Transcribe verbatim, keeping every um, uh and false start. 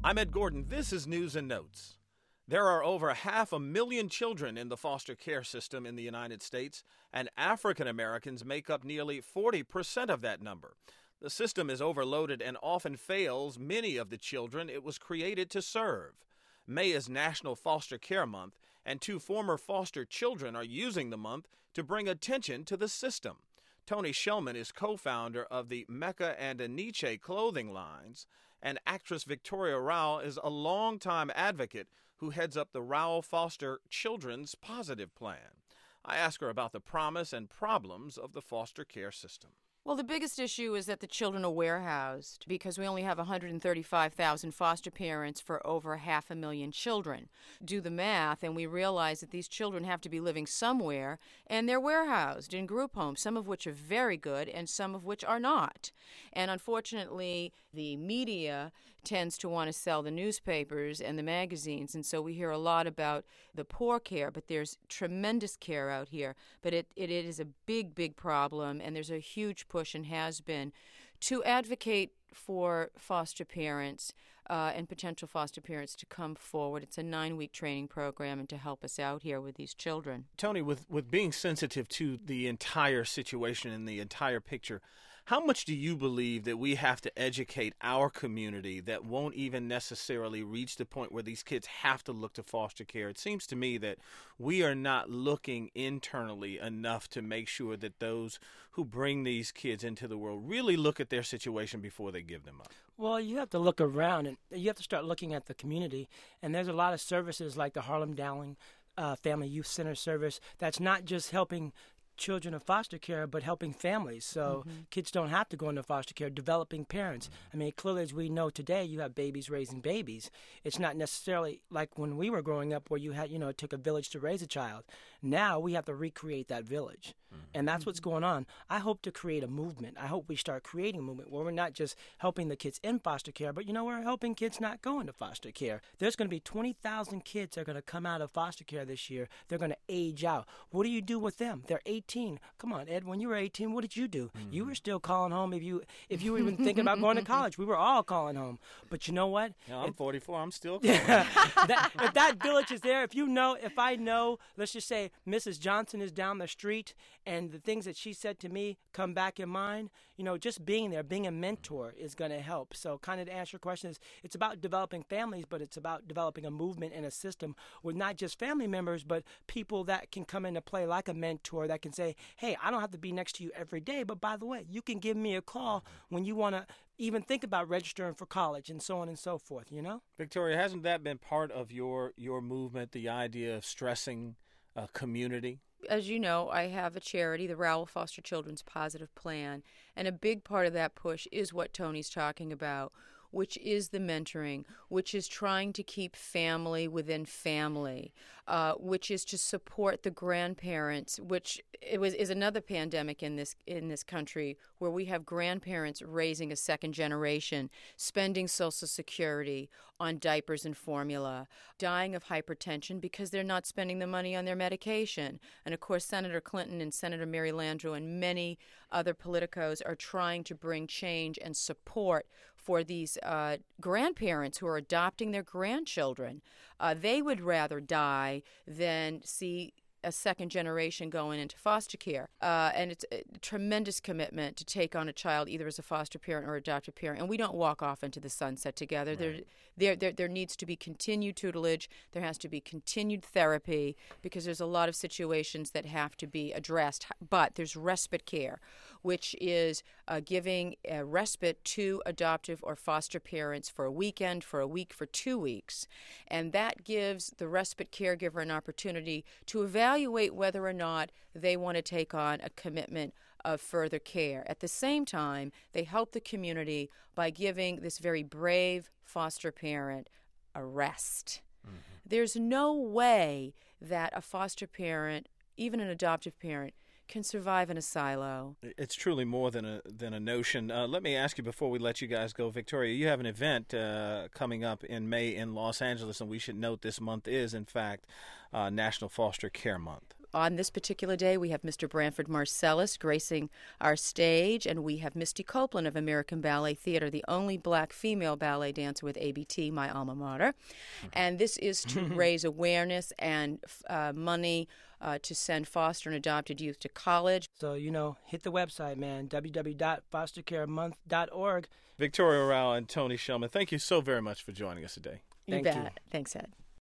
I'm Ed Gordon. This is News and Notes. There are over half a million children in the foster care system in the United States, and African Americans make up nearly forty percent of that number. The system is overloaded and often fails many of the children it was created to serve. May is National Foster Care Month, and two former foster children are using the month to bring attention to the system. Tony Shellman is co-founder of the Mecca and Aniche clothing lines, and actress Victoria Rowell is a longtime advocate who heads up the Rowell Foster Children's Positive Plan. I ask her about the promise and problems of the foster care system. Well, the biggest issue is that the children are warehoused because we only have one hundred thirty-five thousand foster parents for over half a million children. Do the math, and we realize that these children have to be living somewhere, and they're warehoused in group homes, some of which are very good and some of which are not. And unfortunately, the media tends to want to sell the newspapers and the magazines, and so we hear a lot about the poor care, but there's tremendous care out here. But it, it, it is a big, big problem, and there's a huge push and has been to advocate for foster parents uh, and potential foster parents to come forward. It's a nine-week training program and to help us out here with these children. Tony, with, with being sensitive to the entire situation and the entire picture, how much do you believe that we have to educate our community that won't even necessarily reach the point where these kids have to look to foster care? It seems to me that we are not looking internally enough to make sure that those who bring these kids into the world really look at their situation before they give them up. Well, you have to look around, and you have to start looking at the community. And there's a lot of services like the Harlem Dowling uh, Family Youth Center service that's not just helping children of foster care, but helping families. So mm-hmm. kids don't have to go into foster care, developing parents. I mean, clearly, as we know today, you have babies raising babies. It's not necessarily like when we were growing up where you had, you know, it took a village to raise a child. Now we have to recreate that village. Mm-hmm. And that's what's going on. I hope to create a movement. I hope we start creating a movement where we're not just helping the kids in foster care, but, you know, we're helping kids not go into foster care. There's going to be twenty thousand kids that are going to come out of foster care this year. They're going to age out. What do you do with them? They're eighteen. Come on, Ed, when you were eighteen, what did you do? Mm-hmm. You were still calling home if you if you were even thinking about going to college. We were all calling home. But you know what? No, I'm if, forty-four. I'm still calling. that, if that village is there, if you know, if I know, let's just say Missus Johnson is down the street and the things that she said to me come back in mind, you know, just being there, being a mentor is going to help. So kind of to answer your question is, it's about developing families, but it's about developing a movement and a system with not just family members, but people that can come into play like a mentor that can say, hey, I don't have to be next to you every day, but by the way, you can give me a call when you want to even think about registering for college and so on and so forth, you know? Victoria, hasn't that been part of your, your movement, the idea of stressing uh, community? As you know, I have a charity, the Rowell Foster Children's Positive Plan, and a big part of that push is what Tony's talking about, which is the mentoring, which is trying to keep family within family, uh, which is to support the grandparents, which it was is another pandemic in this in this country where we have grandparents raising a second generation, spending Social Security on diapers and formula, dying of hypertension because they're not spending the money on their medication. And of course, Senator Clinton and Senator Mary Landrieu and many other politicos are trying to bring change and support for these uh, grandparents who are adopting their grandchildren. Uh, they would rather die than see a second generation going into foster care. Uh, and it's a tremendous commitment to take on a child either as a foster parent or adoptive parent. And we don't walk off into the sunset together. Right. There, there, there, there needs to be continued tutelage. There has to be continued therapy because there's a lot of situations that have to be addressed. But there's respite care, which is uh, giving a respite to adoptive or foster parents for a weekend, for a week, for two weeks. And that gives the respite caregiver an opportunity to evaluate evaluate whether or not they want to take on a commitment of further care. At the same time, they help the community by giving this very brave foster parent a rest. Mm-hmm. There's no way that a foster parent, even an adoptive parent, can survive in a silo. It's truly more than a than a notion. Uh, let me ask you before we let you guys go, Victoria, you have an event uh, coming up in May in Los Angeles, and we should note this month is, in fact, uh, National Foster Care Month. on this particular day, we have Mister Branford Marcellus gracing our stage, and we have Misty Copeland of American Ballet Theater, the only black female ballet dancer with A B T, my alma mater. Mm-hmm. And this is to raise awareness and uh, money uh, to send foster and adopted youth to college. So, you know, hit the website, man, w w w dot foster care month dot org. Victoria Rao and Tony Shellman, thank you so very much for joining us today. You Thank bet. you. Thanks, Ed.